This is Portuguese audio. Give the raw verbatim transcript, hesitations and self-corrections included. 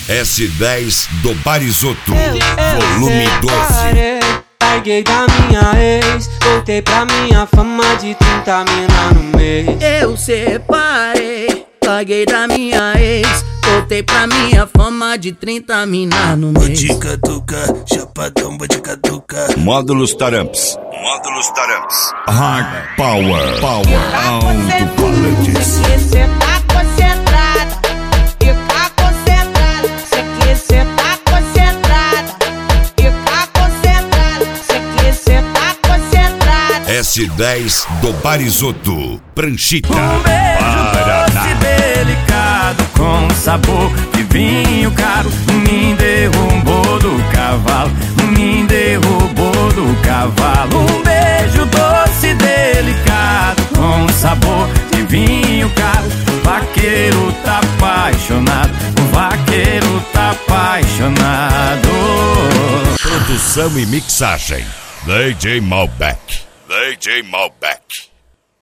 S dez do Barizoto, volume doze. Parei, larguei da minha ex, voltei pra minha fama de trinta mina no mês. Eu separei, larguei da minha ex, voltei pra minha fama de trinta mina no mês. Boticatuca, chapadão, boticatuca. Módulos Taramps, Módulos Taramps. Hard Power, Power, alto-falantes. Cê tá concentrada, fica concentrada. Cê que cê tá concentrada, fica concentrada. Cê que cê tá concentrada. S dez do Barizoto, Pranchita, Um beijo doce, delicado, com sabor de vinho caro. Me derrubou do cavalo, me derrubou do cavalo. Um beijo doce, delicado, com sabor de vinho caro. O vaqueiro tá apaixonado, o vaqueiro tá apaixonado. produção e mixagem, D J Malbec, D J Malbec.